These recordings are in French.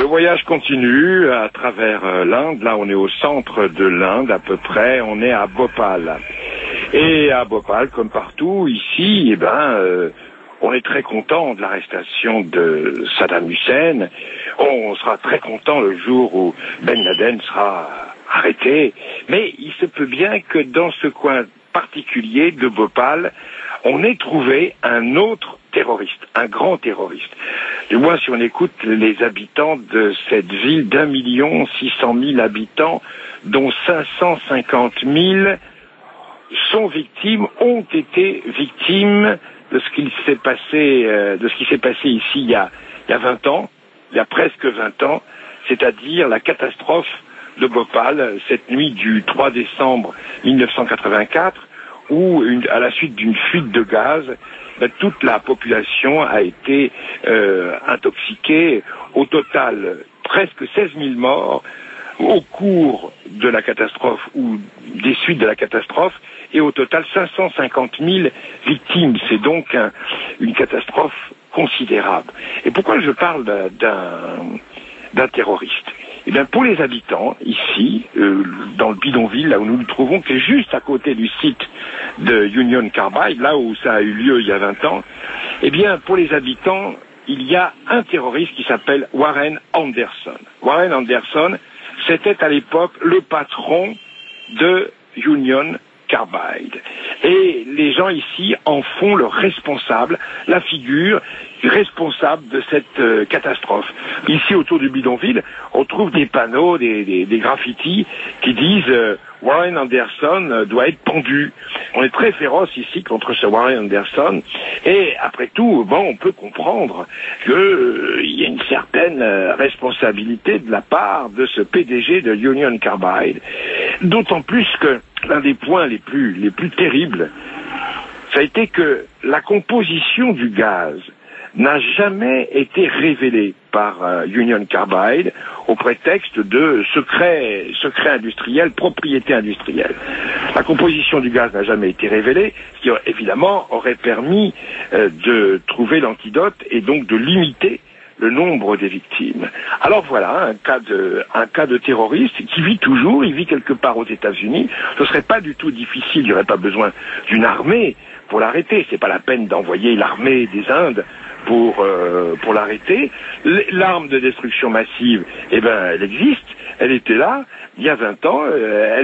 voyage continue à travers l'Inde. Là, on est au centre de l'Inde à peu près. On est à Bhopal. Et à Bhopal, comme partout, ici, on est très content de l'arrestation de Saddam Hussein. On sera très content le jour où Ben Laden sera arrêté. Mais il se peut bien que dans ce coin particulier de Bhopal, on ait trouvé un autre terroriste, un grand terroriste. Du moins, si on écoute les habitants de cette ville d'1,6 million habitants, dont 550 000 sont victimes, ont été victimes de ce qui s'est passé ici il y a 20 ans, il y a presque 20 ans, c'est-à-dire la catastrophe de Bhopal, cette nuit du 3 décembre 1984, où, à la suite d'une fuite de gaz, toute la population a été intoxiquée. Au total, presque 16 000 morts au cours de la catastrophe ou des suites de la catastrophe, et au total 550 000 victimes. C'est donc une catastrophe considérable. Et pourquoi je parle d'un terroriste ? Eh bien, pour les habitants, ici, dans le bidonville, là où nous nous trouvons, qui est juste à côté du site de Union Carbide, là où ça a eu lieu il y a 20 ans, eh bien, pour les habitants, il y a un terroriste qui s'appelle Warren Anderson. Warren Anderson, c'était à l'époque le patron de Union Carbide. Et les gens ici en font le responsable, la figure responsable de cette catastrophe. Ici, autour du bidonville, on trouve des panneaux, des graffitis qui disent Warren Anderson doit être pendu. On est très féroce ici contre ce Warren Anderson. Et après tout, on peut comprendre qu'il y a une certaine responsabilité de la part de ce PDG de Union Carbide. D'autant plus que l'un des points les plus terribles, ça a été que la composition du gaz n'a jamais été révélée par Union Carbide au prétexte de secret industriel, propriété industrielle. La composition du gaz n'a jamais été révélée, ce qui évidemment aurait permis de trouver l'antidote et donc de limiter le nombre des victimes. Alors voilà, un cas de terroriste qui vit toujours, il vit quelque part aux États-Unis. Ce serait pas du tout difficile, il n'y aurait pas besoin d'une armée pour l'arrêter. C'est pas la peine d'envoyer l'armée des Indes pour l'arrêter. L'arme de destruction massive, elle existe, elle était là il y a 20 ans, elle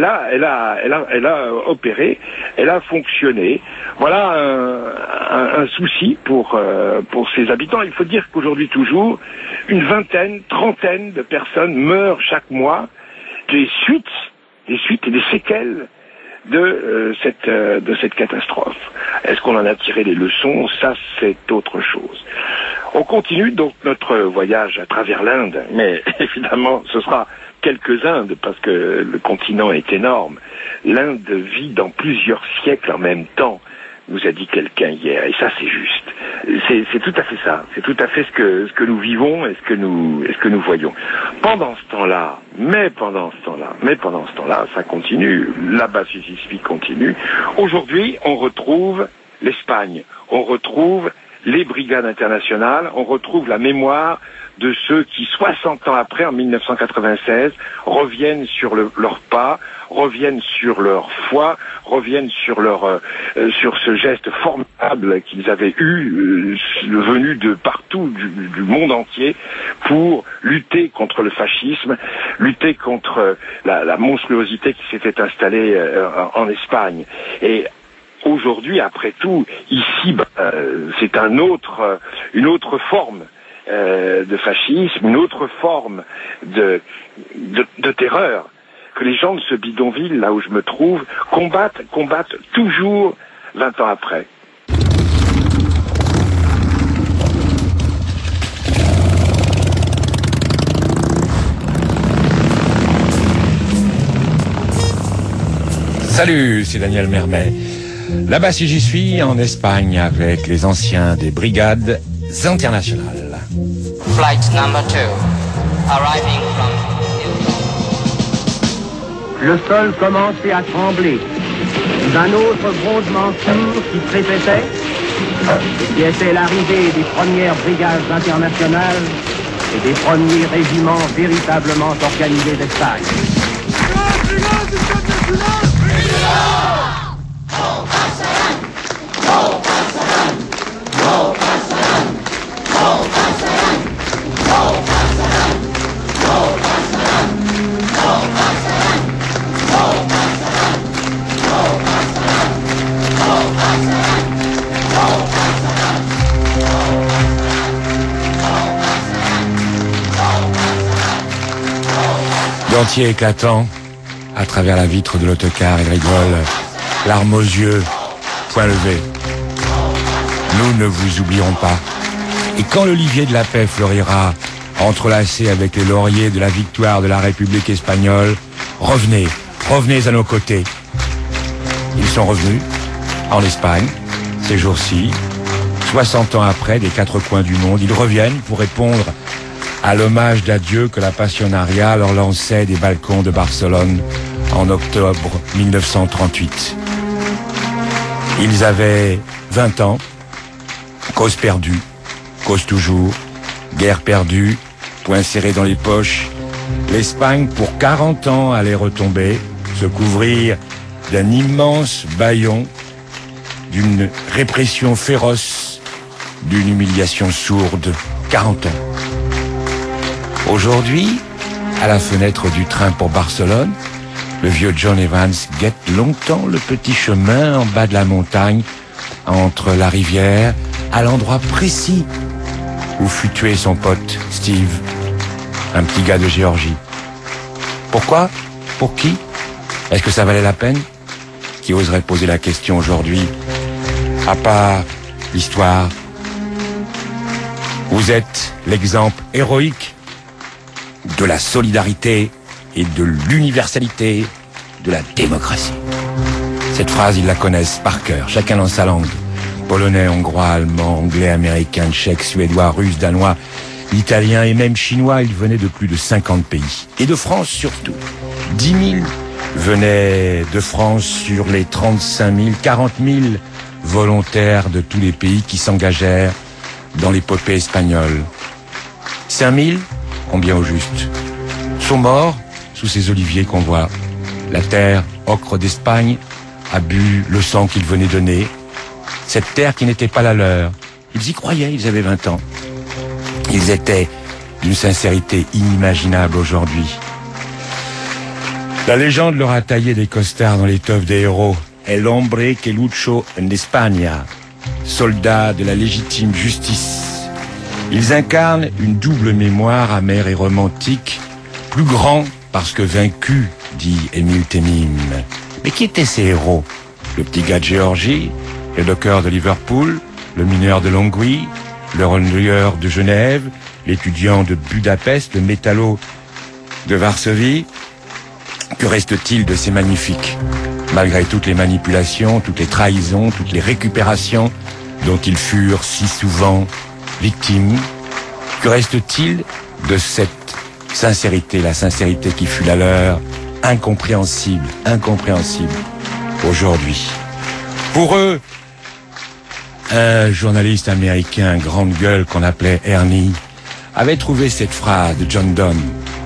a opéré, elle a fonctionné. Voilà un souci pour ses habitants. Il faut dire qu'aujourd'hui toujours, une vingtaine, trentaine de personnes meurent chaque mois des suites et des séquelles de cette catastrophe. Est-ce qu'on en a tiré les leçons ? Ça, c'est autre chose. On continue donc notre voyage à travers l'Inde, mais évidemment, ce sera quelques Indes, parce que le continent est énorme. L'Inde vit dans plusieurs siècles en même temps, nous a dit quelqu'un hier, et ça c'est juste. C'est tout à fait ça. C'est tout à fait ce que nous vivons et ce que nous voyons. Pendant ce temps-là, ça continue. La basse Sisyphie continue. Aujourd'hui, on retrouve l'Espagne. On retrouve les brigades internationales. On retrouve la mémoire de ceux qui, 60 ans après, en 1996, reviennent sur leur pas, reviennent sur leur foi, reviennent sur ce geste formidable qu'ils avaient eu, venu de partout, du monde entier, pour lutter contre le fascisme, lutter contre la monstruosité qui s'était installée en Espagne. Et aujourd'hui, après tout, ici, c'est une autre forme de fascisme, une autre forme de terreur que les gens de ce bidonville, là où je me trouve, combattent toujours 20 ans après. Salut, c'est Daniel Mermet. Là-bas, si j'y suis, en Espagne, avec les anciens des brigades internationales. Flight number 2, arriving from... Le sol commençait à trembler. D'un autre grondement sourd qui se répétait, qui était l'arrivée des premières brigades internationales et des premiers régiments véritablement organisés d'Espagne. Gantier éclatant, à travers la vitre de l'autocar, il rigole, larmes aux yeux, point levé. Nous ne vous oublierons pas. Et quand l'olivier de la paix fleurira, entrelacé avec les lauriers de la victoire de la République espagnole, revenez à nos côtés. Ils sont revenus, en Espagne, ces jours-ci, 60 ans après, des quatre coins du monde, ils reviennent pour répondre à l'hommage d'adieu que la Pasionaria leur lançait des balcons de Barcelone en octobre 1938. Ils avaient 20 ans, cause perdue, cause toujours, guerre perdue, poings serrés dans les poches. L'Espagne, pour 40 ans, allait retomber, se couvrir d'un immense bâillon, d'une répression féroce, d'une humiliation sourde. 40 ans. Aujourd'hui, à la fenêtre du train pour Barcelone, le vieux John Evans guette longtemps le petit chemin en bas de la montagne, entre la rivière, à l'endroit précis où fut tué son pote Steve, un petit gars de Géorgie. Pourquoi? Pour qui? Est-ce que ça valait la peine? Qui oserait poser la question aujourd'hui? À part l'histoire, vous êtes l'exemple héroïque de la solidarité et de l'universalité de la démocratie. Cette phrase, ils la connaissent par cœur, chacun dans sa langue. Polonais, hongrois, allemand, anglais, américain, tchèque, suédois, russe, danois, italien et même chinois, ils venaient de plus de 50 pays. Et de France surtout. 10 000 venaient de France sur les 35 000, 40 000 volontaires de tous les pays qui s'engagèrent dans l'épopée espagnole. 5 000, combien au juste, sont morts sous ces oliviers qu'on voit. La terre, ocre d'Espagne, a bu le sang qu'ils venaient donner. Cette terre qui n'était pas la leur. Ils y croyaient, ils avaient 20 ans. Ils étaient d'une sincérité inimaginable aujourd'hui. La légende leur a taillé des costards dans l'étoffe des héros. El hombre que luchó en España, soldats de la légitime justice. Ils incarnent une double mémoire amère et romantique, plus grand parce que vaincu, dit Émile Temim. Mais qui étaient ces héros? Le petit gars de Géorgie, le docker de Liverpool, le mineur de Longwy, le relieur de Genève, l'étudiant de Budapest, le métallo de Varsovie. Que reste-t-il de ces magnifiques? Malgré toutes les manipulations, toutes les trahisons, toutes les récupérations dont ils furent si souvent victimes, que reste-t-il de cette sincérité, la sincérité qui fut la leur, incompréhensible aujourd'hui? Pour eux, un journaliste américain, grande gueule qu'on appelait Ernie, avait trouvé cette phrase de John Donne.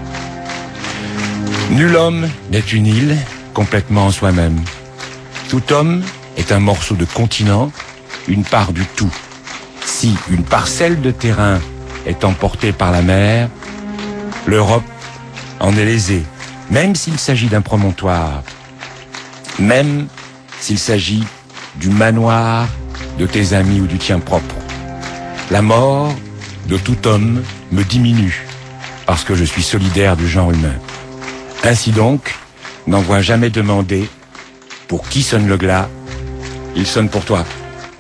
Nul homme n'est une île complètement en soi-même. Tout homme est un morceau de continent, une part du tout. Si une parcelle de terrain est emportée par la mer, l'Europe en est lésée, même s'il s'agit d'un promontoire, même s'il s'agit du manoir de tes amis ou du tien propre. La mort de tout homme me diminue, parce que je suis solidaire du genre humain. Ainsi donc, n'envoie jamais demander pour qui sonne le glas, il sonne pour toi.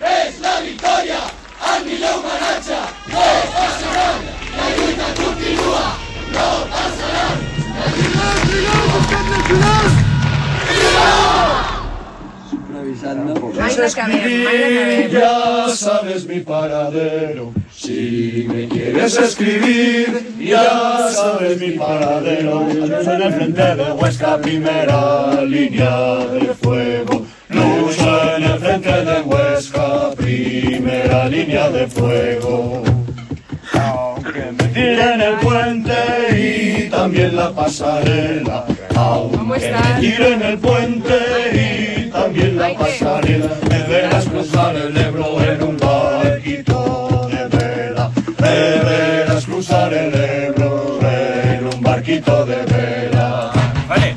Ya sabes mi paradero. Si me quieres escribir, ya sabes mi paradero. Lucho en el frente de Huesca, primera línea de fuego. Lucho en el frente de Huesca, primera línea de fuego. Aunque me tire en el puente y también la pasarela. Aunque me tire en el puente y también la pasarela, me verás cruzar el Ebro en un barquito de vela. Me verás cruzar el Ebro en un barquito de vela. Vale.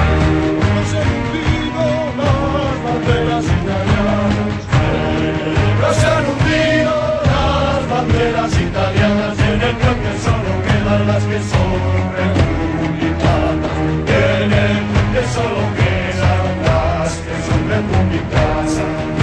Se han hundido las banderas italianas y en el puente solo quedan las que son republicanas. En el puente solo quedan las que son republicanas.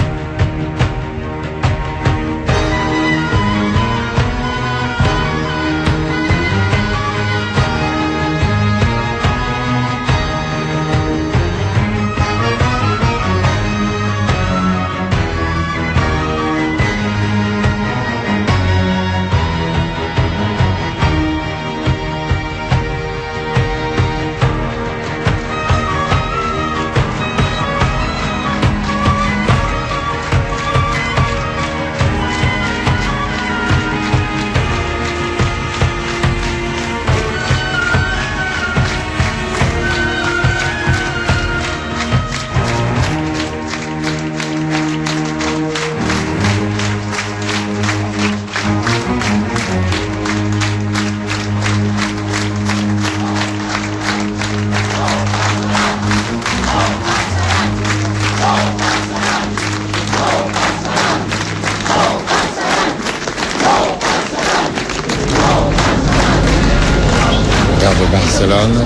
De Barcelone.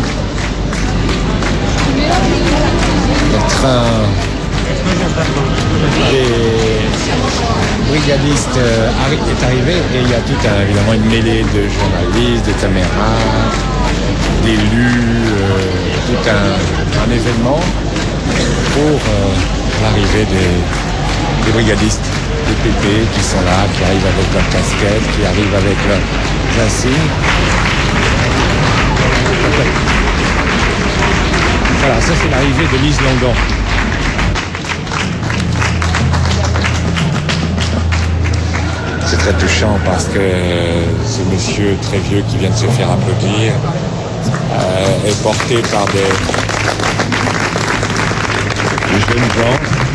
Le train des brigadistes est arrivé et il y a évidemment une mêlée de journalistes, de caméras, d'élus, tout un événement pour l'arrivée des brigadistes, des PP qui sont là, qui arrivent avec leurs casquettes, qui arrivent avec leurs insignes. Voilà, ça c'est l'arrivée de Lise Landon. C'est très touchant parce que ce monsieur très vieux qui vient de se faire applaudir est porté par des jeunes gens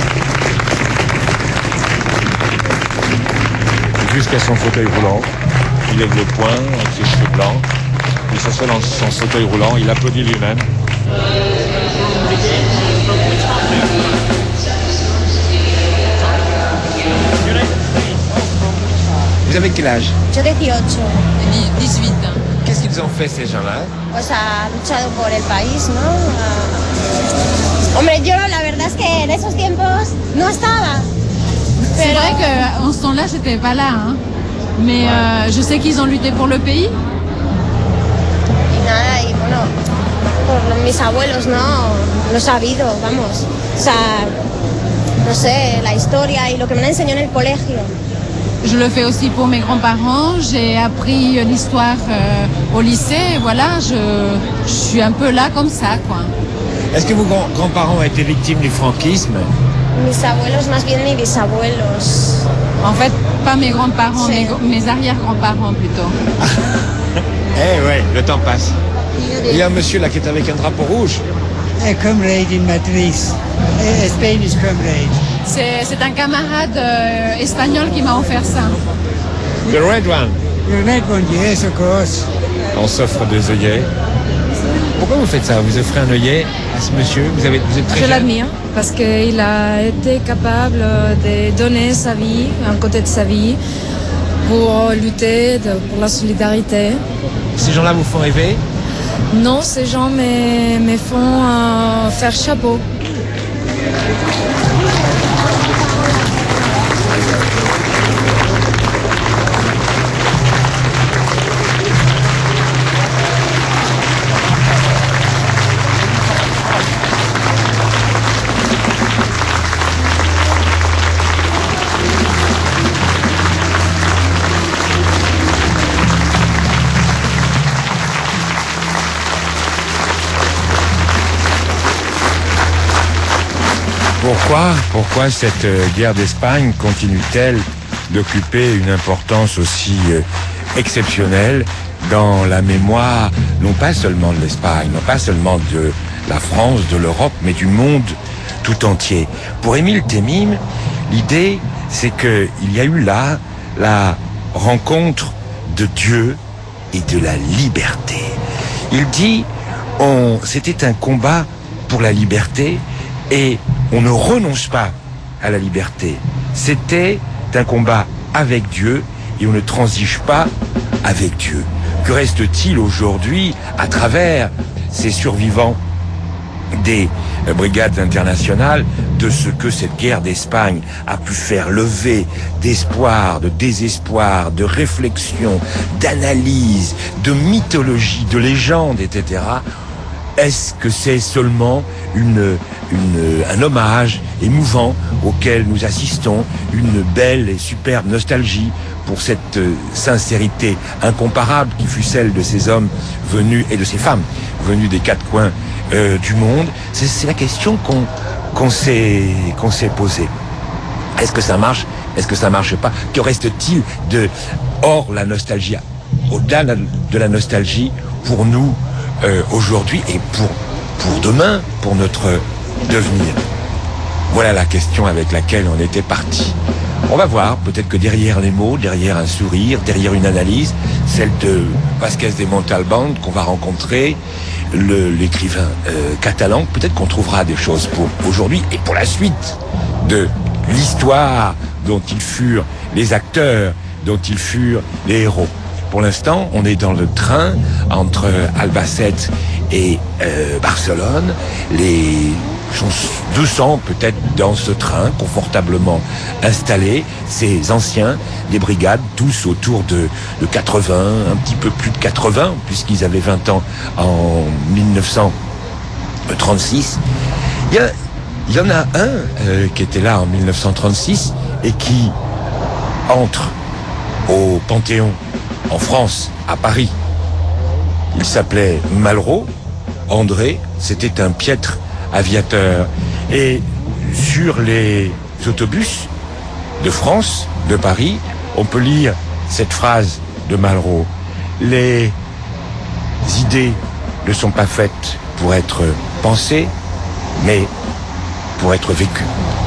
jusqu'à son fauteuil roulant. Il lève le poing avec ses cheveux blancs. Il s'assoit dans son fauteuil roulant, il applaudit lui-même. Vous avez quel âge? Yo 18. 18. Qu'est-ce qu'ils ont fait ces gens-là? Pues ha luchado por el país, ¿no? Hombre, yo la verdad es que en esos tiempos no estaba. C'est vrai qu'en ce temps-là, j'étais pas là, hein. Mais je sais qu'ils ont lutté pour le pays. Y nada, y bueno, por mis abuelos, ¿no? Lo he sabido, vamos. O sea, no sé, la historia y lo que me han enseñado en el colegio. Je le fais aussi pour mes grands-parents. J'ai appris l'histoire au lycée. Et voilà, je suis un peu là comme ça, quoi. Est-ce que vos grands-parents ont été victimes du franquisme? Mis abuelos, más bien mis bisabuelos. En fait, pas mes grands-parents, Sí. mes arrière-grands-parents plutôt. Eh ouais, le temps passe. Il y a un monsieur là qui est avec un drapeau rouge. A comrade in Madrid, a Spanish comrade. C'est un camarade espagnol qui m'a offert ça. The red one. The red one, yes, of course. On s'offre des œillets. Pourquoi vous faites ça? Vous offrez un œillet à ce monsieur? Vous êtes très Je jeune. l'admire parce qu'il a été capable de donner sa vie, un côté de sa vie, pour lutter pour la solidarité. Ces gens-là vous font rêver? Non, ces gens me font faire chapeau. Pourquoi cette guerre d'Espagne continue-t-elle d'occuper une importance aussi exceptionnelle dans la mémoire, non pas seulement de l'Espagne, non pas seulement de la France, de l'Europe, mais du monde tout entier. Pour Émile Temim, l'idée, c'est qu'il y a eu là la rencontre de Dieu et de la liberté. Il dit, c'était un combat pour la liberté et on ne renonce pas à la liberté. C'était un combat avec Dieu et on ne transige pas avec Dieu. Que reste-t-il aujourd'hui à travers ces survivants des brigades internationales de ce que cette guerre d'Espagne a pu faire lever d'espoir, de désespoir, de réflexion, d'analyse, de mythologie, de légende, etc. Est-ce que c'est seulement un hommage émouvant auquel nous assistons, une belle et superbe nostalgie pour cette sincérité incomparable qui fut celle de ces hommes venus et de ces femmes venues des quatre coins du monde? C'est la question qu'on s'est posée. Est-ce que ça marche? Est-ce que ça marche pas? Que reste-t-il hors la nostalgie, au-delà de la nostalgie pour nous aujourd'hui et pour demain, pour notre devenir? Voilà la question avec laquelle on était parti. On va voir, peut-être que derrière les mots, derrière un sourire, derrière une analyse, celle de Vázquez de Montalbán qu'on va rencontrer, l'écrivain catalan, peut-être qu'on trouvera des choses pour aujourd'hui et pour la suite de l'histoire dont ils furent les acteurs, dont ils furent les héros. Pour l'instant, on est dans le train entre Albacete et Barcelone. Les 200 peut-être dans ce train, confortablement installés, ces anciens des brigades, tous autour de 80, un petit peu plus de 80, puisqu'ils avaient 20 ans en 1936. Il y en a un qui était là en 1936 et qui entre au Panthéon en France, à Paris. Il s'appelait Malraux, André, c'était un piètre aviateur. Et sur les autobus de France, de Paris, on peut lire cette phrase de Malraux. Les idées ne sont pas faites pour être pensées, mais pour être vécues.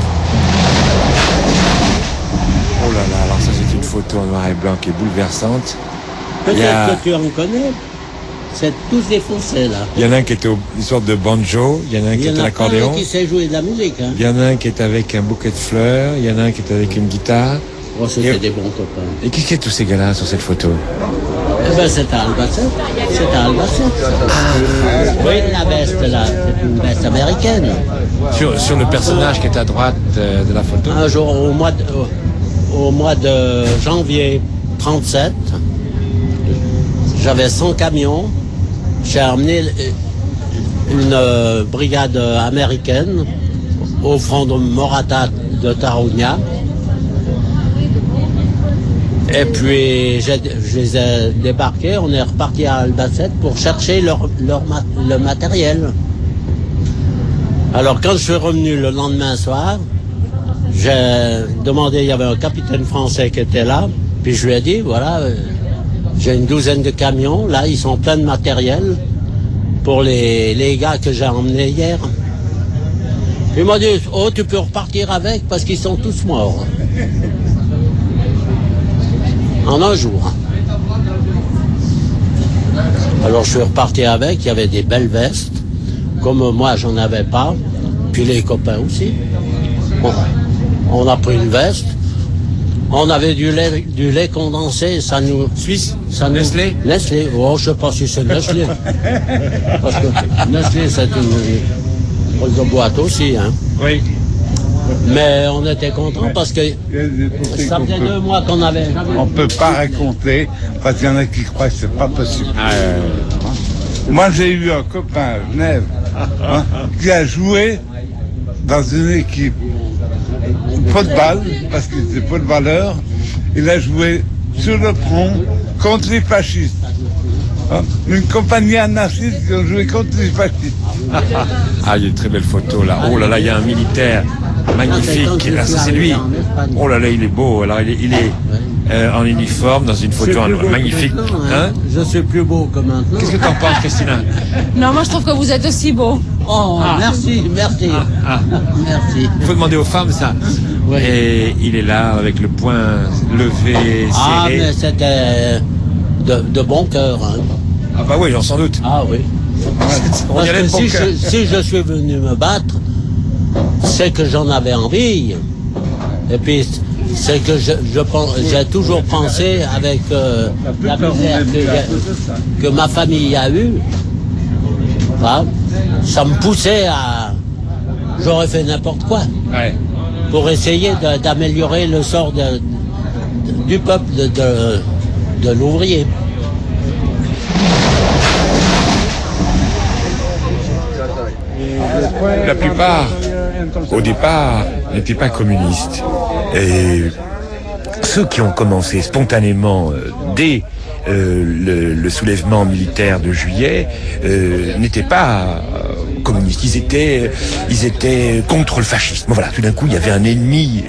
Oh là là, alors ça c'est une photo en noir et blanc qui est bouleversante. Peut-être que tu en connais. C'est tous des Français là. Il y en a un qui était une sorte de banjo, il y en a un qui était à l'accordéon. Il y en a un qui sait jouer de la musique. Hein. Il y en a un qui est avec un bouquet de fleurs, il y en a un qui est avec une guitare. Oh, c'était des bons copains. Et qui est tous ces gars-là sur cette photo? Eh ben, c'est à Albacete. C'est à Albacete. Oui, la veste là, c'est une veste américaine. Sur le personnage qui est à droite de la photo? Un jour, au mois de janvier 37, j'avais 100 camions. J'ai amené une brigade américaine au front de Morata de Tarounia. Et puis, je les ai débarqués. On est reparti à Albacete pour chercher le matériel. Alors, quand je suis revenu le lendemain soir, j'ai demandé, il y avait un capitaine français qui était là. Puis je lui ai dit, voilà... J'ai une douzaine de camions, là, ils sont pleins de matériel pour les gars que j'ai emmenés hier. Il m'a dit, oh, tu peux repartir avec parce qu'ils sont tous morts. En un jour. Alors je suis reparti avec, il y avait des belles vestes, comme moi j'en avais pas, puis les copains aussi. Bon, on a pris une veste. On avait du lait condensé, ça nous... Suisse? Ça nous... Nestlé? Nestlé, oh, je sais pas si c'est Nestlé. Parce que Nestlé, c'est une boîte aussi, hein. Oui. Mais on était contents parce que ça faisait 2 mois qu'on avait... On peut pas raconter, parce qu'il y en a qui croient que c'est pas possible. Moi, j'ai eu un copain à Genève, qui a joué dans une équipe football, parce qu'il était footballeur. Il a joué sur le front contre les fascistes. Une compagnie anarchiste qui a joué contre les fascistes. Ah, il y a une très belle photo là. Oh là là, il y a un militaire magnifique. Là, ça c'est lui. Oh là là, il est beau. Alors il est en uniforme, dans une photo magnifique. Hein? Je suis plus beau que maintenant. Qu'est-ce que t'en penses, Christina? Non, moi je trouve que vous êtes aussi beau. Oh, merci. Merci. Il faut demander aux femmes ça. Oui. Et il est là avec le poing levé, serré. Ah, mais c'était de bon cœur. Hein. Ah bah oui, j'en sans doute. Ah oui. Parce que si je suis venu me battre, c'est que j'en avais envie. Et puis, c'est que j'ai toujours pensé avec la misère que ma famille a eue. Hein, ça me poussait à... J'aurais fait n'importe quoi. Ouais. Pour essayer d'améliorer le sort du peuple, de l'ouvrier. La plupart, au départ, n'étaient pas communistes. Et ceux qui ont commencé spontanément dès le soulèvement militaire de juillet n'étaient pas communistes. Ils étaient contre le fascisme. Voilà, tout d'un coup, il y avait un ennemi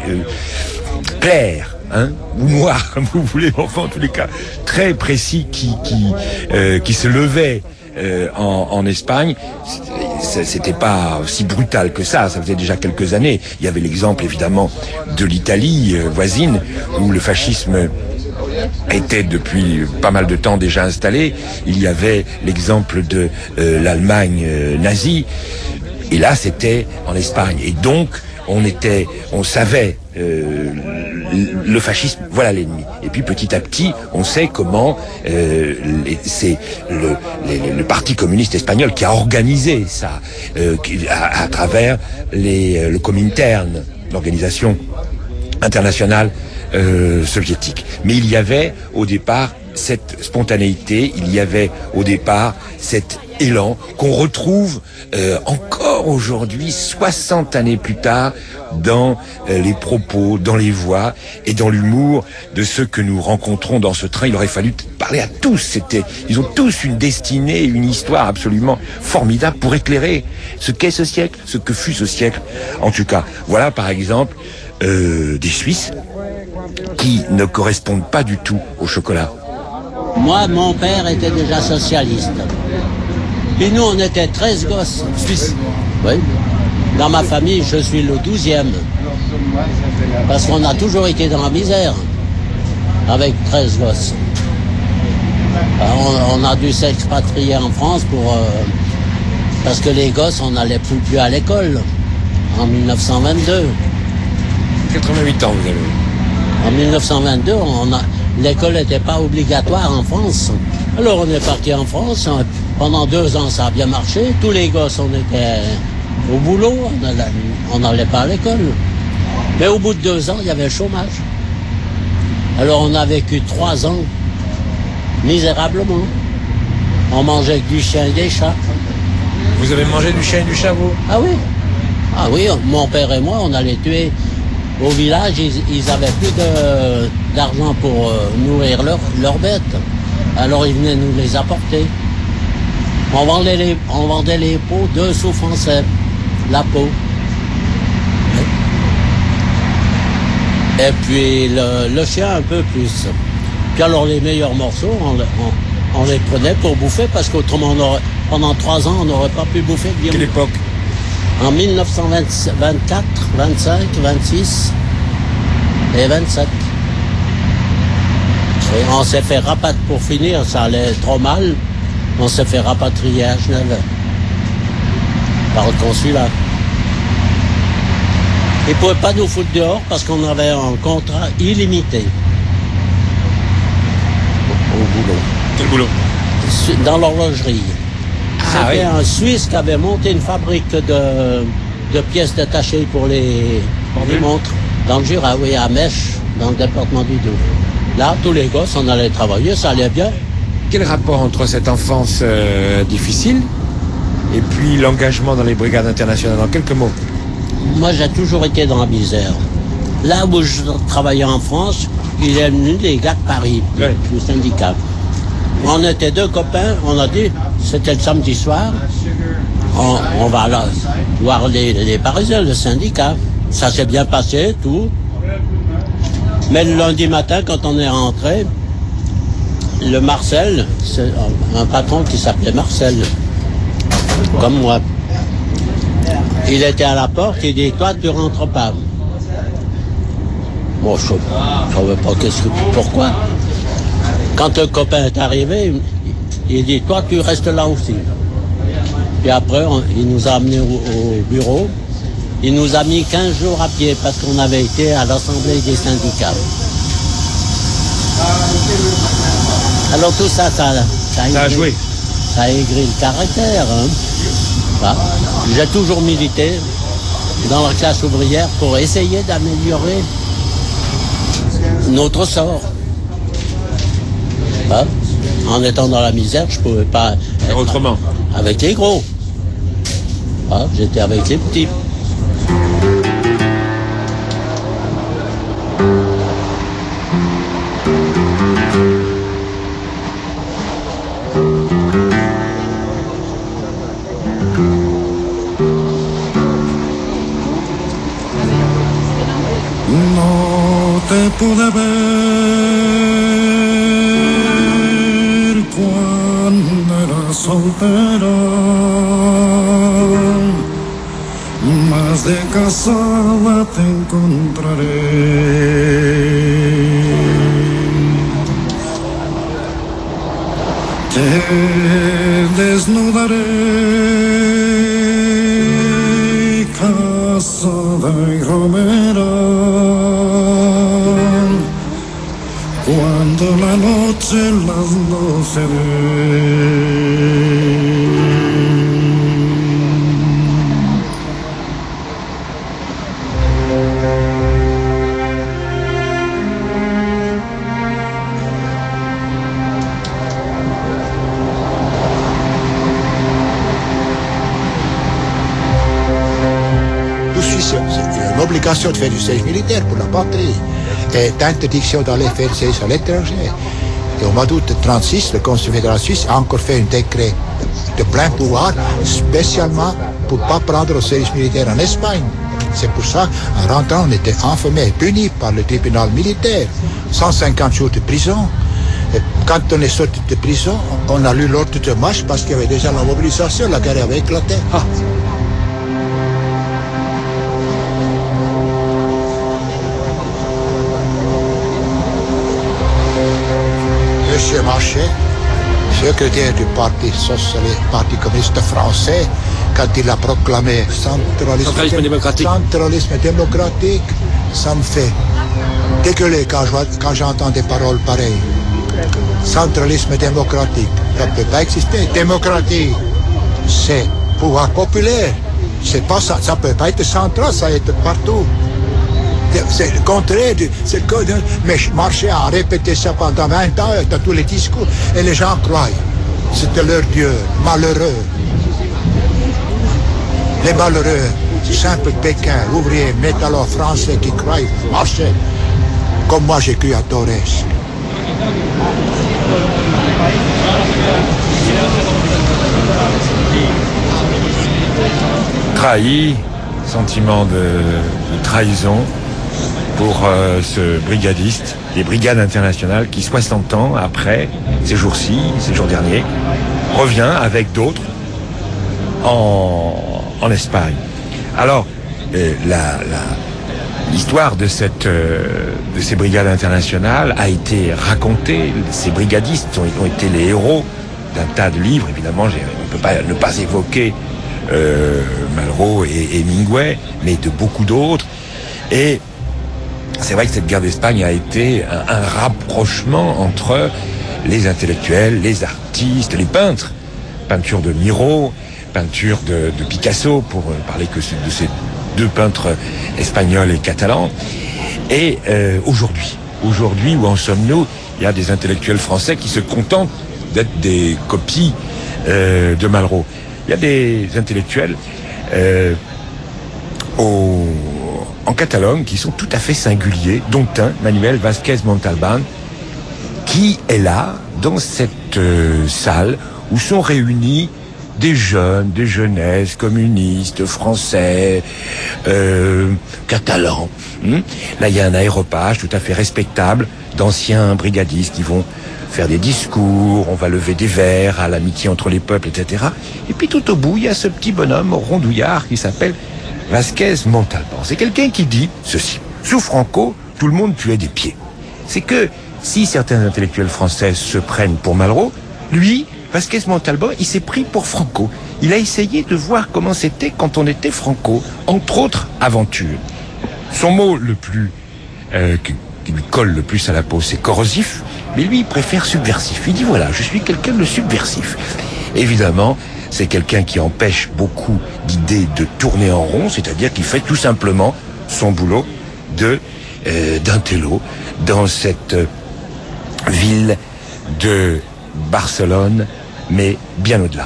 clair. Hein, ou noir, comme vous voulez, enfin, en tous les cas, très précis qui se levait en Espagne. C'était pas si brutal que ça faisait déjà quelques années. Il y avait l'exemple évidemment de l'Italie voisine où le fascisme était depuis pas mal de temps déjà installé. Il y avait l'exemple de l'Allemagne nazie, et là c'était en Espagne. Et donc on savait le fascisme, voilà l'ennemi. Et puis petit à petit, on sait comment c'est le Parti communiste espagnol qui a organisé ça à travers le Comintern, l'organisation internationale soviétique. Mais il y avait au départ cette spontanéité, il y avait au départ cet élan qu'on retrouve encore aujourd'hui, 60 années plus tard, dans les propos, dans les voix et dans l'humour de ceux que nous rencontrons dans ce train. Il aurait fallu parler à tous. Ils ont tous une destinée, une histoire absolument formidable pour éclairer ce qu'est ce siècle, ce que fut ce siècle. En tout cas, voilà par exemple des Suisses qui ne correspondent pas du tout au chocolat. Moi, mon père était déjà socialiste. Et nous, on était 13 gosses. Suisse. Oui. Dans ma famille, je suis le 12e. Parce qu'on a toujours été dans la misère. Avec 13 gosses. Alors, on a dû s'expatrier en France parce que les gosses, on n'allait plus à l'école. En 1922. 88 ans, vous avez. En 1922, l'école n'était pas obligatoire en France. Alors on est parti en France. Pendant 2 ans, ça a bien marché. Tous les gosses, on était au boulot. On n'allait pas à l'école. Mais au bout de 2 ans, il y avait le chômage. Alors on a vécu 3 ans misérablement. On mangeait du chien et des chats. Vous avez mangé du chien et du chat, vous? Ah oui. Ah oui, mon père et moi, on allait tuer. Au village, ils avaient plus d'argent pour nourrir leurs bêtes. Alors ils venaient nous les apporter. On vendait les peaux, 2 sous français, la peau. Et puis le chien un peu plus. Puis alors les meilleurs morceaux, on les prenait pour bouffer parce qu'autrement, pendant 3 ans, on n'aurait pas pu bouffer. Quelle époque? En 1924, 25, 26 et 27. Et on s'est fait rapatrier, pour finir, ça allait trop mal, on s'est fait rapatrier à Genève par le consulat. Ils ne pouvaient pas nous foutre dehors parce qu'on avait un contrat illimité au boulot. Quel boulot? Dans l'horlogerie. C'était un Suisse qui avait monté une fabrique de pièces détachées pour les montres. Dans le Jura, oui, à Mèche, dans le département du Doubs. Là, tous les gosses, on allait travailler, ça allait bien. Quel rapport entre cette enfance difficile et puis l'engagement dans les brigades internationales? En quelques mots. Moi, j'ai toujours été dans la misère. Là où je travaillais en France, il est venu des gars de Paris, du syndicat. On était 2 copains, on a dit, c'était le samedi soir, on va là voir les Parisiens, le syndicat. Ça s'est bien passé, tout. Mais le lundi matin, quand on est rentré, le Marcel, c'est un patron qui s'appelait Marcel, comme moi. Il était à la porte, il dit, toi, tu rentres pas. Bon, je ne savais pas pourquoi. Quand le copain est arrivé, il dit, toi, tu restes là aussi. Puis après, il nous a amenés au bureau. Il nous a mis 15 jours à pied parce qu'on avait été à l'Assemblée des syndicats. Alors tout ça, ça a joué. Ça a aigri le caractère. Hein. Voilà. J'ai toujours milité dans la classe ouvrière pour essayer d'améliorer notre sort. Voilà. En étant dans la misère, je ne pouvais pas être autrement avec les gros. Voilà. J'étais avec les petits. No te pude ver cuando era soltera, más de casada te encontraré. Te desnudaré, casada y romera, cuando la noche las 12 L'obligation de faire du service militaire pour la patrie et d'interdiction d'aller faire du service à l'étranger. Et au mois d'août 1936, le Conseil fédéral suisse a encore fait un décret de plein pouvoir spécialement pour ne pas prendre au service militaire en Espagne. C'est pour ça, en rentrant, on était enfermé et puni par le tribunal militaire. 150 jours de prison. Et quand on est sorti de prison, on a lu l'ordre de marche parce qu'il y avait déjà la mobilisation, la guerre avait éclaté. Ah. Monsieur Marchais, secrétaire du Parti socialiste, Parti communiste français, quand il a proclamé centralisme démocratique, ça me fait dégueuler quand j'entends des paroles pareilles. Centralisme démocratique, ça ne peut pas exister. Démocratie, c'est pouvoir populaire. C'est pas ça, ça peut pas être central, ça peut être partout. C'est le contraire, mais Marchais a répété ça pendant 20 ans dans tous les discours et les gens croient. C'était leur Dieu, malheureux. Les malheureux, simples Pékins, ouvriers, métallos français qui croient Marchais, comme moi j'ai cru à Torres. Trahi, sentiment de trahison pour ce brigadiste des brigades internationales qui, 60 ans après, ces jours-ci, ces jours derniers, revient avec d'autres en Espagne. Alors, l'histoire de ces brigades internationales a été racontée. Ces brigadistes ont été les héros d'un tas de livres. Évidemment, on ne peut pas ne pas évoquer Malraux et Hemingway, mais de beaucoup d'autres. Et c'est vrai que cette guerre d'Espagne a été un rapprochement entre les intellectuels, les artistes, les peintres. Peinture de Miro, peinture de Picasso, pour parler que de ces deux peintres espagnols et catalans. Et aujourd'hui, où en sommes-nous? Il y a des intellectuels français qui se contentent d'être des copies de Malraux. Il y a des intellectuels en Catalogne qui sont tout à fait singuliers, dont un, Manuel Vázquez Montalbán, qui est là, dans cette salle, où sont réunis des jeunes, des jeunesses, communistes, français, catalans. Là, il y a un aéropage tout à fait respectable d'anciens brigadistes qui vont faire des discours, on va lever des verres à l'amitié entre les peuples, etc. Et puis tout au bout, il y a ce petit bonhomme rondouillard qui s'appelle Vasquez Montalban. C'est quelqu'un qui dit ceci. Sous Franco, tout le monde puait des pieds. C'est que si certains intellectuels français se prennent pour Malraux, lui, Vasquez Montalban, il s'est pris pour Franco. Il a essayé de voir comment c'était quand on était Franco, entre autres aventures. Son mot le plus qui lui colle le plus à la peau, c'est corrosif, mais lui, il préfère subversif. Il dit voilà, je suis quelqu'un de subversif. Évidemment, c'est quelqu'un qui empêche beaucoup d'idées de tourner en rond, c'est-à-dire qu'il fait tout simplement son boulot d'intello dans cette ville de Barcelone, mais bien au-delà.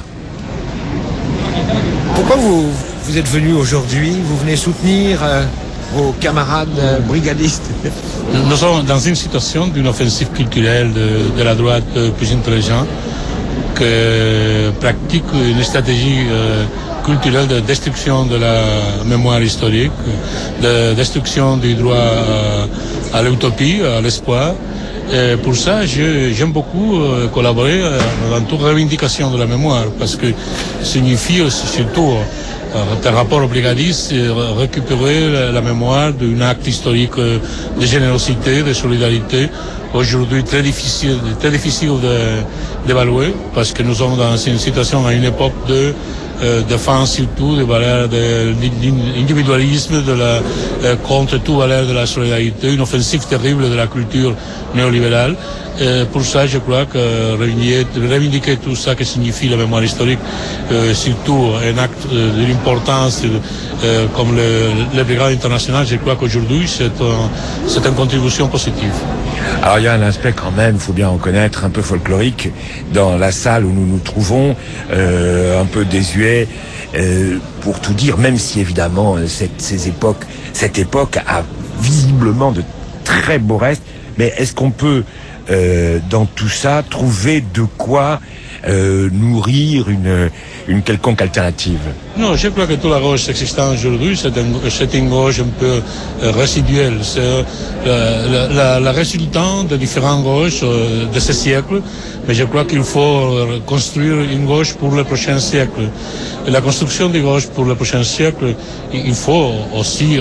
Pourquoi vous êtes venu aujourd'hui? Vous venez soutenir vos camarades brigadistes? Nous sommes dans une situation d'une offensive culturelle de la droite plus intelligente qui pratique une stratégie culturelle de destruction de la mémoire historique, de destruction du droit à l'utopie, à l'espoir. Et pour ça, j'aime beaucoup collaborer dans toute revendication de la mémoire, parce que signifie surtout, par rapport aux brigadistes, récupérer la mémoire d'un acte historique de générosité, de solidarité, aujourd'hui très difficile d'évaluer, parce que nous sommes dans une situation, à une époque de défense surtout des valeurs de l'individualisme, contre tout valeur de la solidarité, une offensive terrible de la culture néolibérale. Pour ça, je crois que revendiquer tout ça que signifie la mémoire historique, surtout un acte d'une importance comme le brigade international, je crois qu'aujourd'hui, c'est une contribution positive. Alors il y a un aspect quand même, il faut bien en connaître, un peu folklorique dans la salle où nous nous trouvons, un peu désuet, pour tout dire, même si évidemment cette époque a visiblement de très beaux restes, mais est-ce qu'on peut dans tout ça trouver de quoi nourrir une quelconque alternative? Non, je crois que toute la gauche existante aujourd'hui, c'est une gauche un peu résiduelle. C'est la résultante de différentes gauches de ce siècle, mais je crois qu'il faut construire une gauche pour le prochain siècle. Et la construction des gauches pour le prochain siècle, il faut aussi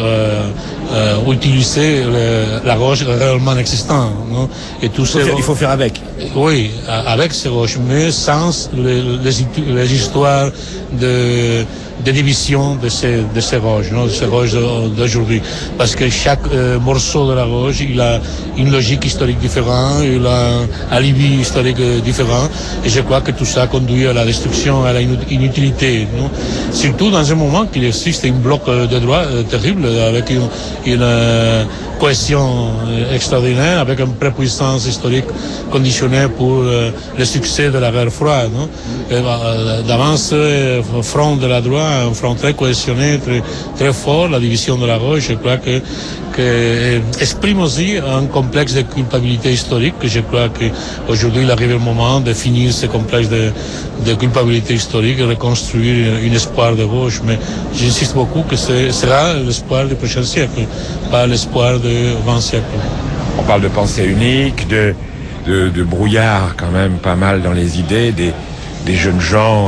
utiliser la gauche réellement existante. Non? Et tout il faut faire avec. Oui, avec ces gauches, mais sans les histoires de division de ces gauches, non, de ces gauches d'aujourd'hui. Parce que chaque morceau de la gauche, il a une logique historique différente, il a un alibi historique différent, et je crois que tout ça conduit à la destruction, à la inutilité, non? Surtout dans un moment qu'il existe un bloc de droit terrible, avec une cohésion extraordinaire, avec une prépuissance historique conditionnée pour le succès de la guerre froide, non? D'avance, front de la droite, un front très cohésionné, très fort, la division de la gauche, je crois que exprime aussi un complexe de culpabilité historique, que je crois qu'aujourd'hui il arrive le moment de finir ce complexe de culpabilité historique et reconstruire un espoir de gauche. Mais j'insiste beaucoup que ce sera l'espoir du prochain siècle, pas l'espoir de 20 siècles. On parle de pensée unique, de brouillard quand même pas mal dans les idées, des jeunes gens.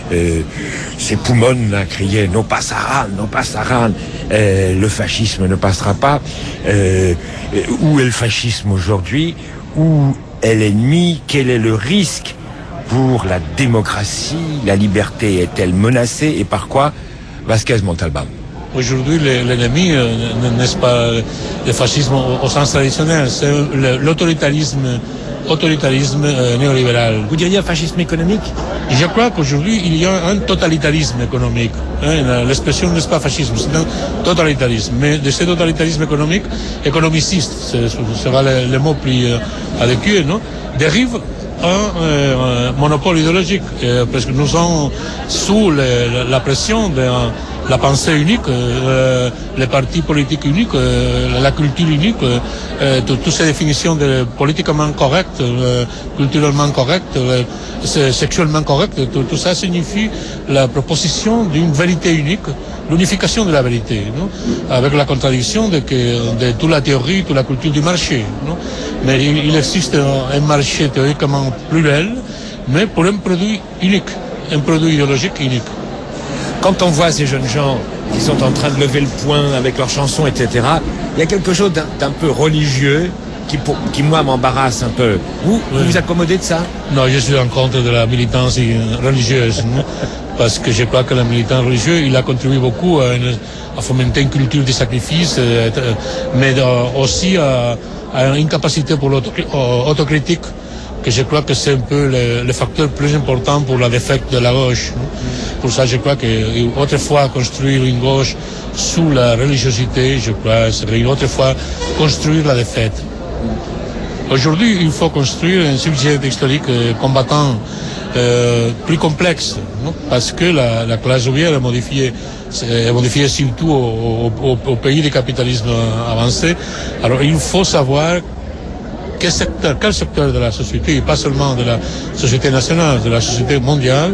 Ces poumons là criaient no passaran, le fascisme ne passera pas. Où est le fascisme aujourd'hui? Où est l'ennemi? Quel est le risque pour la démocratie? La liberté est-elle menacée, et par quoi? Vasquez Montalban. Aujourd'hui, l'ennemi n'est pas le fascisme au sens traditionnel, c'est l'autoritarisme néolibéral. Vous diriez un fascisme économique? Je crois qu'aujourd'hui, il y a un totalitarisme économique. L'expression n'est pas fascisme, c'est un totalitarisme. Mais de ce totalitarisme économiciste, ce sera le mot plus adéquat, non? Dérive un monopole idéologique, parce que nous sommes sous la pression d'un la pensée unique, les partis politiques uniques, la culture unique, toutes ces définitions de politiquement correctes, culturellement correctes, sexuellement correctes, tout ça signifie la proposition d'une vérité unique, l'unification de la vérité, non? Avec la contradiction de toute la théorie, toute la culture du marché. Non? Mais il existe un marché théoriquement pluriel, mais pour un produit unique, un produit idéologique unique. Quand on voit ces jeunes gens qui sont en train de lever le poing avec leurs chansons, etc., il y a quelque chose d'un peu religieux qui moi, m'embarrasse un peu. Vous vous accommodez de ça? Non, je suis en contre de la militance religieuse, non? Parce que je crois que le militant religieux, il a contribué beaucoup à fomenter une culture de sacrifice, mais aussi à une capacité pour l'autocritique, que je crois que c'est un peu le facteur plus important pour la défaite de la gauche. Pour ça, je crois qu'autrefois, construire une gauche sous la religiosité, je crois, serait une autre fois construire la défaite. Aujourd'hui, il faut construire un sujet historique combattant plus complexe, non? Parce que la classe ouvrière est modifiée surtout au pays du capitalisme avancé. Alors, il faut savoir quel secteur de la société, pas seulement de la société nationale, de la société mondiale,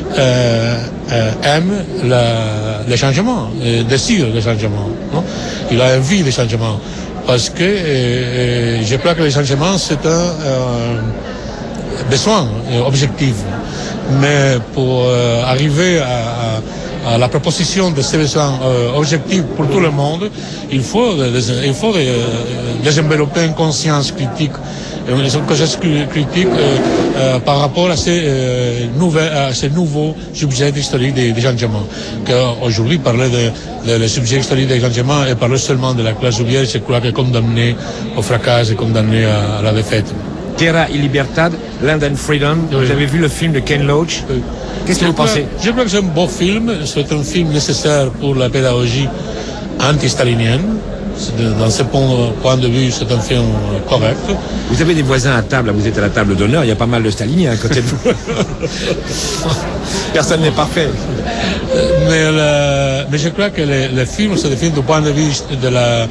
aime les changements, désire les changements. Non? Il a envie des changements. Parce que je crois que les changements, c'est un besoin objectif. Mais pour arriver à la proposition de ces besoins objectifs pour tout le monde, il faut développer une conscience critique, une conscience critique par rapport à ces nouveaux sujets historiques des changements. Aujourd'hui, parler de sujets historiques des changements et parler seulement de la classe ouvrière, je crois que condamné au fracas et condamné à la défaite. Terra y Libertad, Land and Freedom. Vous avez vu le film de Ken Loach? Qu'est-ce que vous pensez? Je crois que c'est un beau film. C'est un film nécessaire pour la pédagogie anti-stalinienne. Dans ce point de vue, c'est un film correct. Vous avez des voisins à table, vous êtes à la table d'honneur, il y a pas mal de staliniens à côté de vous. Personne n'est parfait. Mais je crois que le film, c'est un film du point de vue de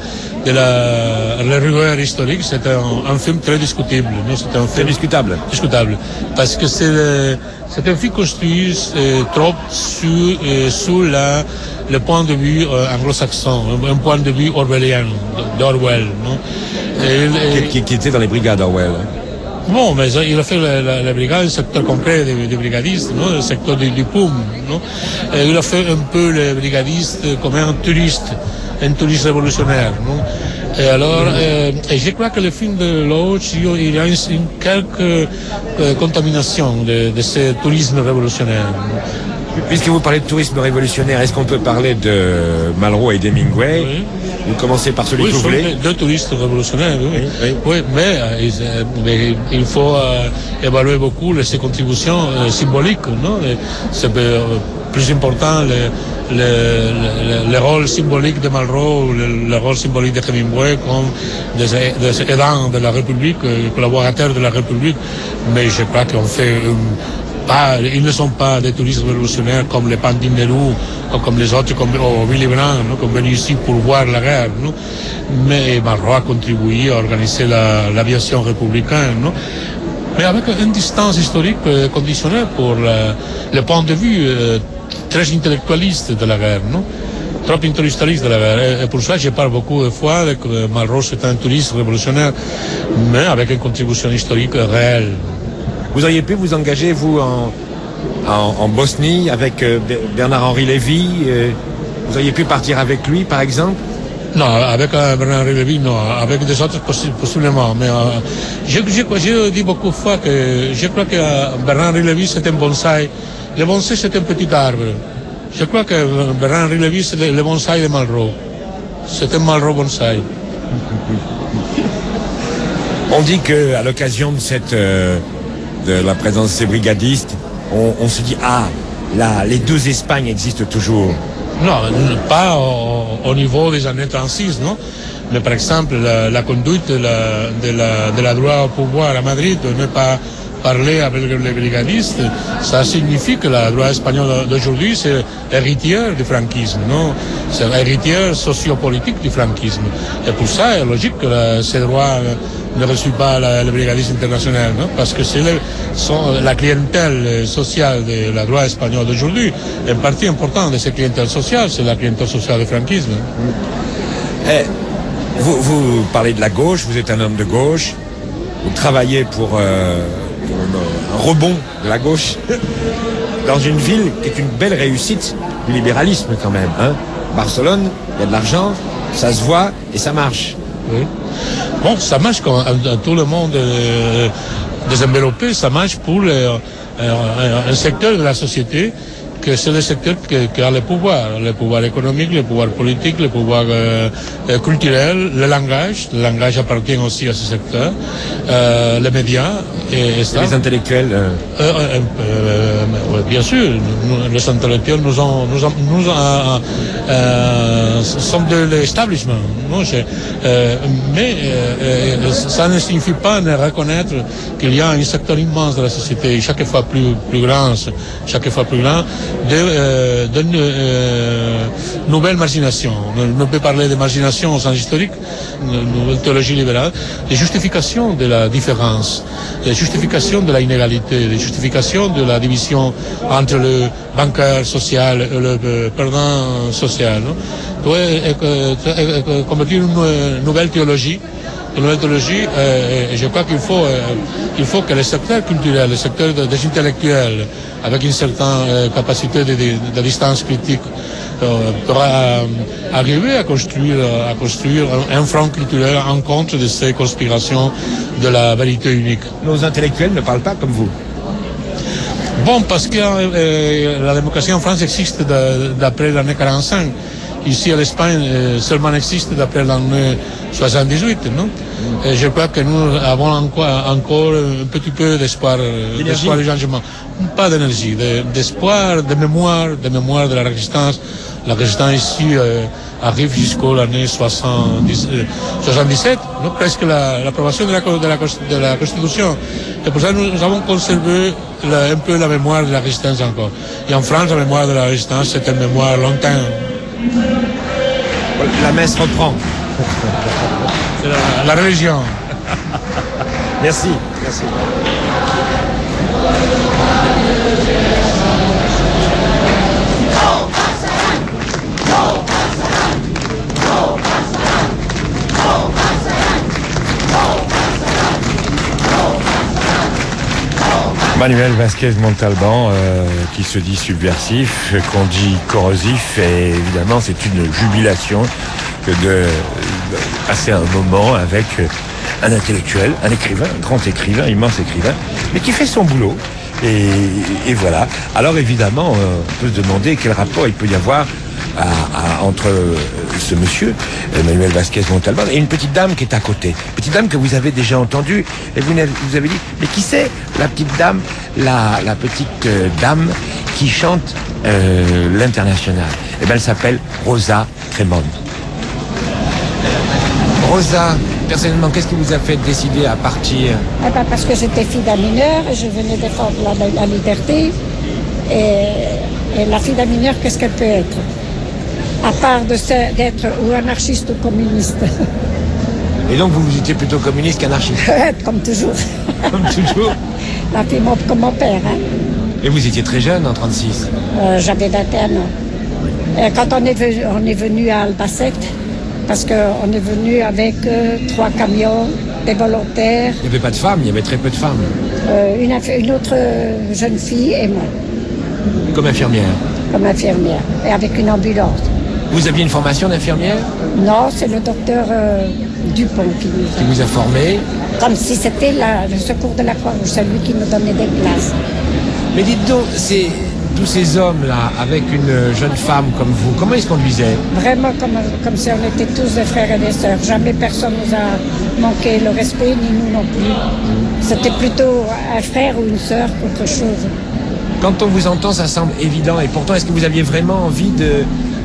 la rigueur historique, c'est un film très discutable. C'est un film discutable. Parce que c'est un film construit trop sur le point de vue anglo-saxon, un point de vue orwellien, d'Orwell. Qui était dans les brigades Orwell. Bon, mais il a fait la brigade, le secteur complet des brigadistes, non? Le secteur du POUM. Non? Il a fait un peu les brigadistes comme un touriste révolutionnaire. Non? Et alors, et je crois que le film de Loach, il y a quelques contaminations de ce tourisme révolutionnaire. Puisque vous parlez de tourisme révolutionnaire, est-ce qu'on peut parler de Malraux et d'Hemingway? Oui. Vous commencez par celui que vous voulez. Oui, deux touristes révolutionnaires, oui. Mais il faut évaluer beaucoup ses contributions symboliques, non? C'est plus important le rôle symbolique de Malraux, le rôle symbolique de Hemingway comme des aidants de la République, collaborateurs de la République. Mais je crois qu'on fait ils ne sont pas des touristes révolutionnaires comme les Pandinelou, comme les autres, comme Willy Brandt, qui sont venus ici pour voir la guerre. Non? Mais Malraux a contribué à organiser l'aviation républicaine. Non? Mais avec une distance historique conditionnée pour le point de vue très intellectualiste de la guerre. Non? Trop intellectualiste de la guerre. Et pour ça, je parle beaucoup de fois que Malraux est un touriste révolutionnaire, mais avec une contribution historique réelle. Vous auriez pu vous engager, vous, en Bosnie, avec Bernard-Henri Lévy vous auriez pu partir avec lui, par exemple? Non, avec Bernard-Henri Lévy, non. Avec des autres, possiblement. Mais je dis beaucoup de fois que je crois que Bernard-Henri Lévy, c'est un bonsaï. Le bonsaï, c'est un petit arbre. Je crois que Bernard-Henri Lévy, c'est le bonsaï de Malraux. C'est un Malraux bonsaï. On dit qu'à l'occasion de la présence de ces brigadistes, on se dit, là, les deux Espagnes existent toujours. Non, pas au niveau des années 36, non? Mais par exemple, la conduite de la droite au pouvoir à Madrid n'est pas parler avec les brigadistes, ça signifie que la droite espagnole d'aujourd'hui, c'est héritière du franquisme, non? C'est héritière sociopolitique du franquisme. Et pour ça, c'est logique que ces droits ne reçoivent pas le brigadisme international, non? Parce que c'est la clientèle sociale de la droite espagnole d'aujourd'hui. Une partie importante de cette clientèle sociale, c'est la clientèle sociale du franquisme. Vous parlez de la gauche, vous êtes un homme de gauche, vous travaillez pour un rebond de la gauche dans une ville qui est une belle réussite du libéralisme quand même. Hein. Barcelone, il y a de l'argent, ça se voit et ça marche. Oui. Bon, ça marche quand tout le monde développé, ça marche pour un secteur de la société que c'est le secteur qui a le pouvoir économique, le pouvoir politique, le pouvoir culturel, le langage appartient aussi à ce secteur, les médias et ça. Et les intellectuels bien sûr, les intellectuels nous sommes de l'establishment, mais ça ne signifie pas ne reconnaître qu'il y a un secteur immense de la société, chaque fois plus grand, de nouvelles marginations. On peut parler de margination au sens historique, une nouvelle théologie libérale, des justifications de la différence, des justifications de la inégalité, des justifications de la division entre le bancaire social et le perdant social. Donc, convertir une nouvelle théologie. Et je crois qu'il faut que le secteur culturel, le secteur des intellectuels, avec une certaine capacité de distance critique, pourra arriver à construire un front culturel en contre de ces conspirations de la vérité unique. Nos intellectuels ne parlent pas comme vous. Bon, parce que la démocratie en France existe d'après l'année 45. Ici, à l'Espagne, seulement existe d'après l'année 78, non? Et je crois que nous avons encore un petit peu d'espoir de changement. Pas d'énergie, d'espoir, de mémoire de la résistance. La résistance ici arrive jusqu'aux années 77, non? Presque l'approbation de la Constitution. Et pour ça, nous avons conservé un peu la mémoire de la résistance encore. Et en France, la mémoire de la résistance, c'est une mémoire lointaine. La messe reprend. C'est la religion. Merci. Manuel Vázquez Montalbán, qui se dit subversif, qu'on dit corrosif, et évidemment c'est une jubilation que de passer un moment avec un intellectuel, un écrivain, un grand écrivain, immense écrivain, mais qui fait son boulot. Et voilà. Alors évidemment, on peut se demander quel rapport il peut y avoir entre ce monsieur, Manuel Vázquez Montalbán, et une petite dame qui est à côté. Petite dame que vous avez déjà entendue, et vous avez dit, mais qui c'est la petite dame, la petite dame qui chante l'Internationale? Eh bien, elle s'appelle Rosa Cremon. Rosa, personnellement, qu'est-ce qui vous a fait décider à partir? Parce que j'étais fille d'un mineur et je venais défendre la liberté. Et la fille d'un mineur, qu'est-ce qu'elle peut être? À part d'être ou anarchiste ou communiste. Et donc vous étiez plutôt communiste qu'anarchiste? Comme toujours. Comme toujours. La fille comme mon père. Hein. Et vous étiez très jeune en 36? J'avais 21 ans. Et quand on est venu à Albacete, parce qu'on est venu avec 3 camions, des volontaires. Il n'y avait pas de femmes, il y avait très peu de femmes. Une autre jeune fille et moi. Comme infirmière? Comme infirmière, et avec une ambulance. Vous aviez une formation d'infirmière? Non, c'est le docteur Dupont qui vous a formé? Comme si c'était le secours de la Croix-Rouge, celui qui nous donnait des places. Mais dites donc, tous ces hommes-là, avec une jeune femme comme vous, comment ils se conduisaient? Vraiment comme si on était tous des frères et des sœurs. Jamais personne nous a manqué le respect, ni nous non plus. C'était plutôt un frère ou une sœur qu'autre chose. Quand on vous entend, ça semble évident. Et pourtant, est-ce que vous aviez vraiment envie de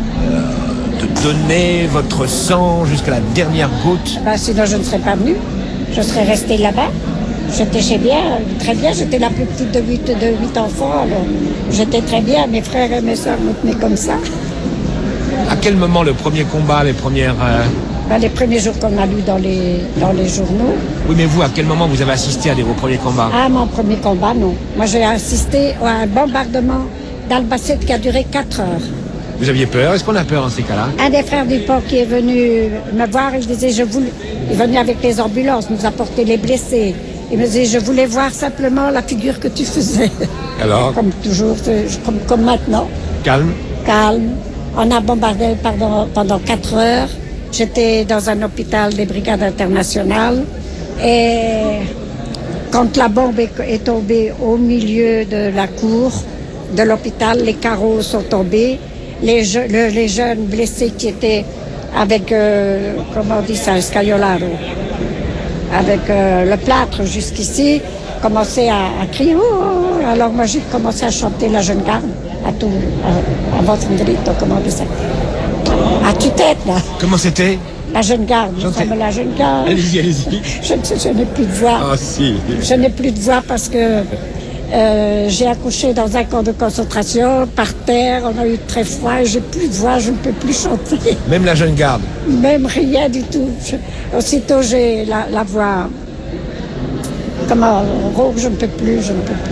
donner votre sang jusqu'à la dernière goutte? Sinon, je ne serais pas venue. Je serais restée là-bas. j'étais très bien. J'étais la plus petite de 8 enfants. Alors j'étais très bien. Mes frères et mes sœurs me tenaient comme ça. À quel moment le premier combat, les premières... Les premiers jours qu'on a lus dans les journaux. Oui, mais vous, à quel moment vous avez assisté à vos premiers combats? Ah, mon premier combat, non. Moi, j'ai assisté à un bombardement d'Albacete qui a duré 4 heures. Vous aviez peur? Est-ce qu'on a peur dans ces cas-là? Un des frères Dupont qui est venu me voir, il disait, il venait avec les ambulances, nous apporter les blessés. Il me disait, je voulais voir simplement la figure que tu faisais. Alors? Comme toujours, comme maintenant. Calme? Calme. On a bombardé pendant 4 heures. J'étais dans un hôpital des brigades internationales. Et quand la bombe est tombée au milieu de la cour de l'hôpital, les carreaux sont tombés. Les jeunes blessés qui étaient avec, comment on dit ça, un scagliolaro, avec le plâtre jusqu'ici, commençaient à crier. Oh! Alors moi j'ai commencé à chanter La Jeune Garde, à votre grito, comment on dit ça, à tue-tête là. Comment c'était? La Jeune Garde, nous sommes La Jeune Garde. Allez-y, allez-y. Je n'ai plus de voix. Ah si. Je n'ai plus de voix parce que j'ai accouché dans un camp de concentration, par terre, on a eu très froid, et j'ai plus de voix, je ne peux plus chanter. Même La Jeune Garde? Même rien du tout. Aussitôt j'ai la voix, comment, rauque, je ne peux plus.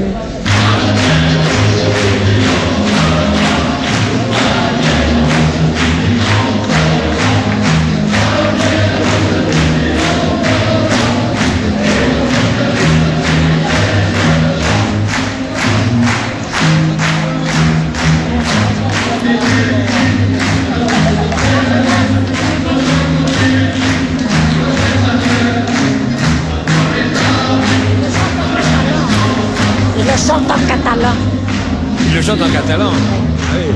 Chante en catalan. Il le chante en catalan? Oui.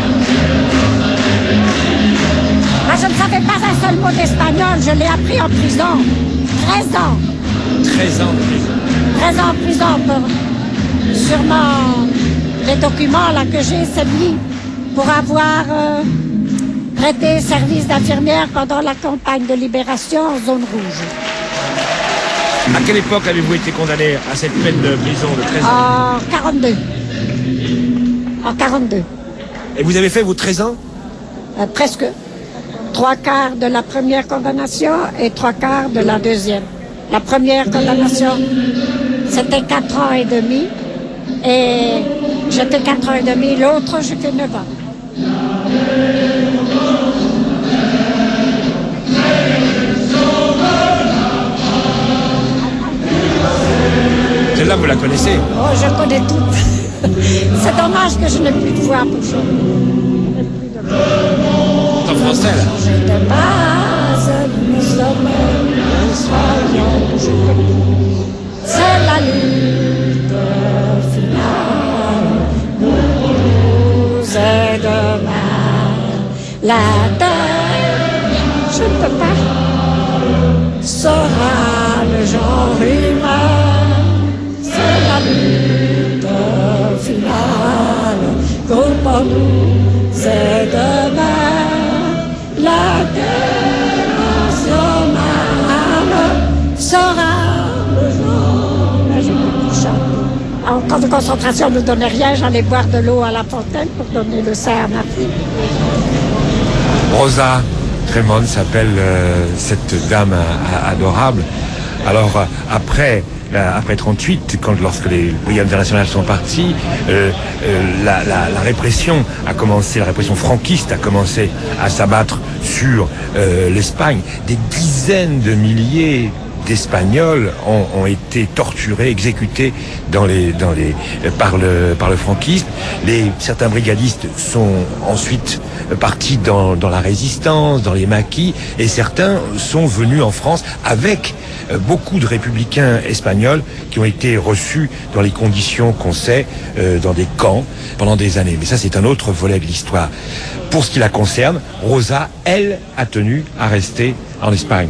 Moi, je ne savais pas un seul mot d'espagnol. Je l'ai appris en prison. 13 ans. 13 ans de prison. 13 ans en prison pour... Sûrement, les documents là que j'ai, c'est mis pour avoir prêté service d'infirmière pendant la campagne de libération en zone rouge. À quelle époque avez-vous été condamné à cette peine de prison de 13 ans? En 42. En 42. Et vous avez fait vos 13 ans? Presque. 3/4 de la première condamnation et 3/4 de la deuxième. La première condamnation, c'était 4 ans et demi. Et j'ai fait 4 ans et demi. L'autre, j'ai fait 9 ans. Celle-là, vous la connaissez? Oh, je connais toutes. C'est dommage que je n'ai plus de voix pour chanter. C'est en français, là? De base, nous sommes soyons. C'est la lutte finale. Nous est demain. La terre, je ne peux pas, sera le genre humain. C'est la lutte finale, groupons-nous, c'est demain, la terre nationale sera le jour. Là, je peux plus chanter. En camp de concentration, ne donnait rien, j'allais boire de l'eau à la fontaine pour donner le sein à ma fille. Rosa Tremont s'appelle cette dame adorable. Alors, après 38, lorsque les brigades internationales sont parties, la répression a commencé, la répression franquiste a commencé à s'abattre sur l'Espagne. Des dizaines de milliers d'Espagnols ont été torturés, exécutés par le franquisme. Certains brigadistes sont ensuite partis dans la résistance, dans les maquis, et certains sont venus en France avec beaucoup de républicains espagnols qui ont été reçus dans les conditions qu'on sait, dans des camps pendant des années. Mais ça, c'est un autre volet de l'histoire. Pour ce qui la concerne, Rosa, elle, a tenu à rester en Espagne.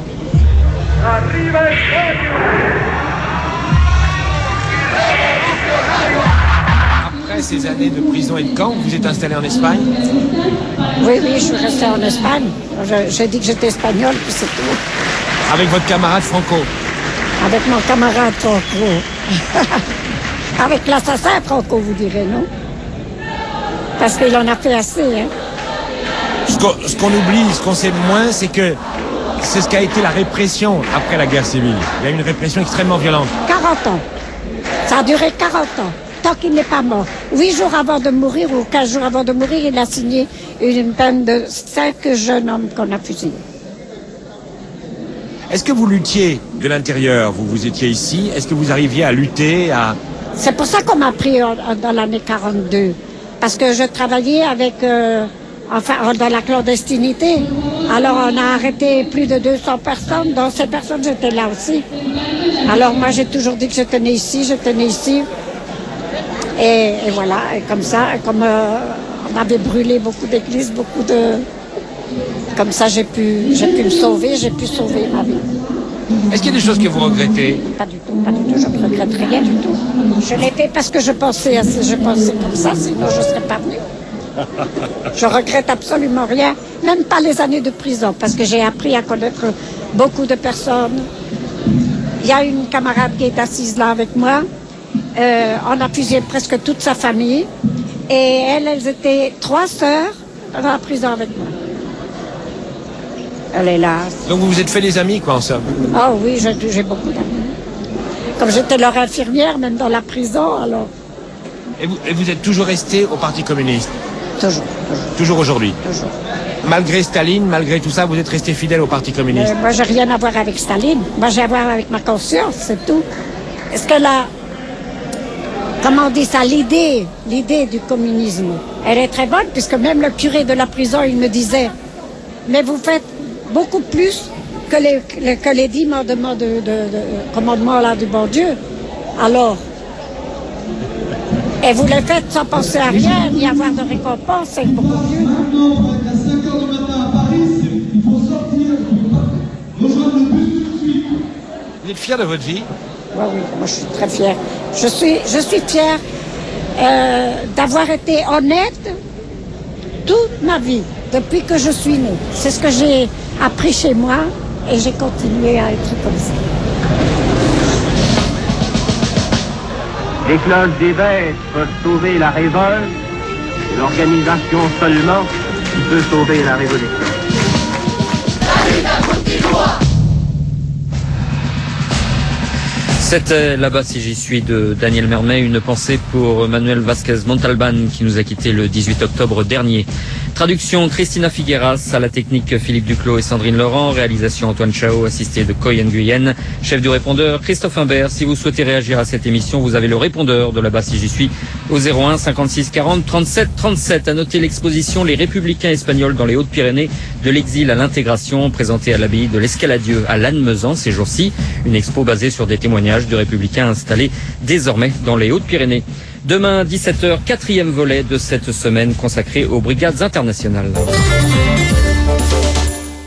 Après ces années de prison et de camp, vous êtes installé en Espagne? Oui, je suis restée en Espagne. J'ai dit que j'étais espagnole, puis c'est tout. Avec votre camarade Franco? avec mon camarade Franco. Avec l'assassin Franco, vous direz, non? Parce qu'il en a fait assez, hein. Ce qu'on oublie, ce qu'on sait moins, c'est que c'est ce qu'a été la répression après la guerre civile. Il y a eu une répression extrêmement violente. 40 ans. Ça a duré 40 ans, tant qu'il n'est pas mort. 8 jours avant de mourir, ou 15 jours avant de mourir, il a signé une peine de 5 jeunes hommes qu'on a fusillés. Est-ce que vous luttiez de l'intérieur? Vous étiez ici. Est-ce que vous arriviez à lutter, à... C'est pour ça qu'on m'a pris dans l'année 42. Parce que je travaillais avec... dans la clandestinité. Alors on a arrêté plus de 200 personnes. Dans ces personnes, j'étais là aussi. Alors moi, j'ai toujours dit que je tenais ici. Et voilà, et comme ça, comme on avait brûlé beaucoup d'églises, comme ça, j'ai pu me sauver, j'ai pu sauver ma vie. Est-ce qu'il y a des choses que vous regrettez? Pas du tout, je ne regrette rien du tout. Je l'ai fait parce que je pensais comme ça, sinon je ne serais pas venue. Je regrette absolument rien, même pas les années de prison, parce que j'ai appris à connaître beaucoup de personnes. Il y a une camarade qui est assise là avec moi. On a fusillé presque toute sa famille. Et elles étaient 3 sœurs dans la prison avec moi. Elle est là. Donc vous vous êtes fait des amis, quoi, en somme? Ah oui, j'ai beaucoup d'amis. Comme j'étais leur infirmière, même dans la prison, alors... Et vous êtes toujours resté au Parti communiste? Toujours. Toujours aujourd'hui? Toujours. Malgré Staline, malgré tout ça, vous êtes resté fidèle au Parti communiste? Moi, j'ai rien à voir avec Staline. Moi, j'ai à voir avec ma conscience, c'est tout. Est-ce que là... Comment on dit ça? L'idée du communisme, elle est très bonne, puisque même le curé de la prison, il me disait, mais vous faites beaucoup plus que les 10 commandements là, du bon Dieu. Alors, et vous les faites sans penser à rien, ni avoir de récompense, c'est beaucoup mieux. Vous êtes fier de votre vie? Oui, moi je suis très fière. Je suis fière d'avoir été honnête toute ma vie, depuis que je suis née. C'est ce que j'ai appris chez moi et j'ai continué à être comme ça. Les cloches d'évêques peuvent sauver la révolte, l'organisation seulement peut sauver la révolution. C'était Là-bas si j'y suis de Daniel Mermet, une pensée pour Manuel Vázquez Montalbán qui nous a quittés le 18 octobre dernier. Traduction Christina Figueras, à la technique Philippe Duclos et Sandrine Laurent, réalisation Antoine Chao, assisté de Coyen Guyenne, chef du répondeur Christophe Imbert. Si vous souhaitez réagir à cette émission, vous avez le répondeur de Là-bas si j'y suis au 01 56 40 37 37. À noter l'exposition Les Républicains espagnols dans les Hautes-Pyrénées, de l'exil à l'intégration, présentée à l'abbaye de l'Escaladieu à Lannemezan ces jours-ci. Une expo basée sur des témoignages de républicains installés désormais dans les Hautes-Pyrénées. Demain, 17h, 4e volet de cette semaine consacrée aux brigades internationales.